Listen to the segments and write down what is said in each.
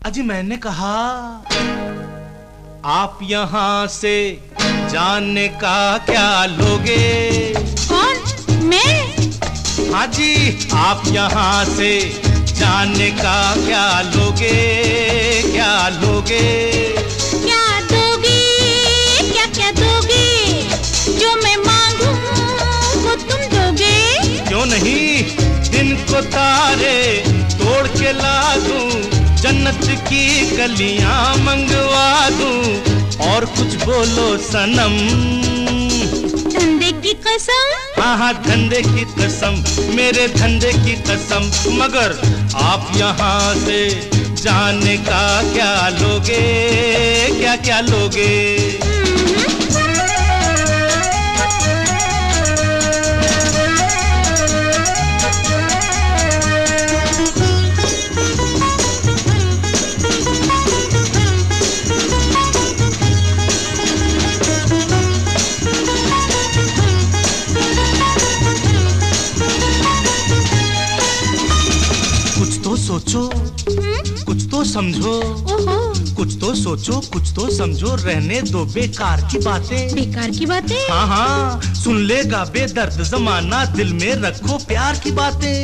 अजी मैंने कहा आप यहाँ से जाने का क्या लोगे? कौन? मैं? हाँ जी, आप यहाँ से जाने का क्या लोगे? क्या लोगे? क्या दोगे? क्या क्या दोगे? जो मैं मांगूं वो तुम दोगे? क्यों नहीं, दिन को तारे तोड़ के ला दूं, जन्नत की गलियां मंगवा दूं, और कुछ बोलो सनम। धंधे की कसम? हाँ हाँ धंधे की कसम, मेरे धंधे की कसम। मगर आप यहाँ से जाने का क्या लोगे? क्या क्या लोगे? सोचो, कुछ तो समझो, कुछ तो सोचो, कुछ तो समझो, रहने दो बेकार की बातें। बेकार की बातें? हाँ हाँ, सुन लेगा बेदर्द जमाना, दिल में रखो प्यार की बातें।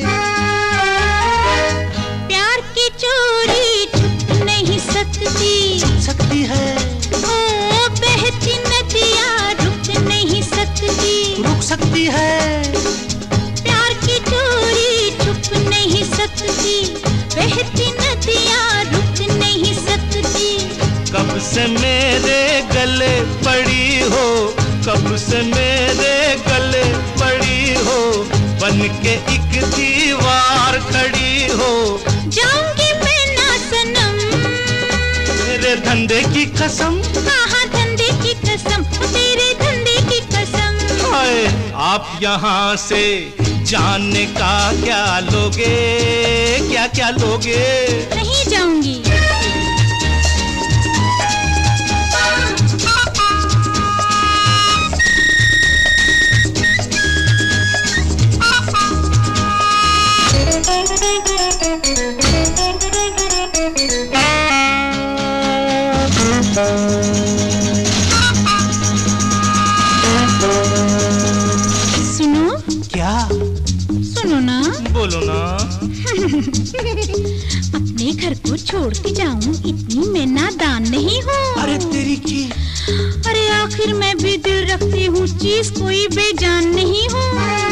प्यार की चोरी छुप नहीं सकती। छुप सकती है। ओ बहती नदियाँ रुक नहीं सकती। रुक सकती है। प्यार की चोरी छुप नहीं सकती, बहती नदियाँ रुक नहीं सकती। कब से मेरे गले पड़ी हो, कब से मेरे गले पड़ी हो, बन के एक दीवार खड़ी हो। जाऊंगी मैं ना सनम, तेरे धंधे की कसम। हाँ हाँ धंधे की कसम, तेरे धंधे की कसम। हाय, आप यहाँ से जाने का क्या लोगे? क्या क्या लोगे? नहीं जाऊंगी। सुनो। क्या? सुनो ना। बोलो ना। अपने घर को छोड़ के जाऊं इतनी मैं नादान नहीं हूँ। अरे तेरी की। अरे आखिर मैं भी दिल रखती हूँ, चीज कोई बेजान नहीं हूँ।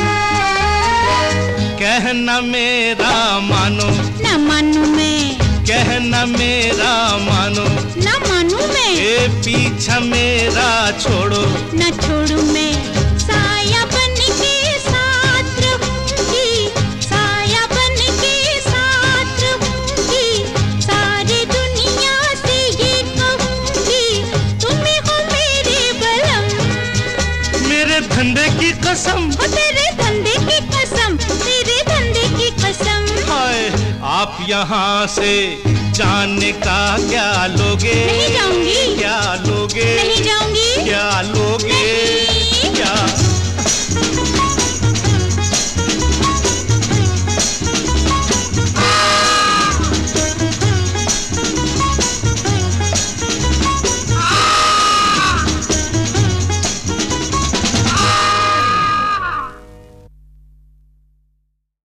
कहना मेरा मानो। ना मानू मैं। कहना मेरा मानो। ना मानू मैं। ये पीछा मेरा छोड़ो। ना छोड़ू मैं। साया बन के साथ रहूंगी, साया बन के साथ रहूंगी, सारी दुनिया से ये कहूंगी, तुम ही हो मेरे बलम। मेरे धंधे की कसम। तेरे धंधे की कसम, तेरे धंधे की कसम। हाय, आप यहाँ से जाने का क्या लोगे? नहीं जाऊंगी। क्या लोगे? नहीं जाऊंगी। क्या लोगे? नहीं। क्या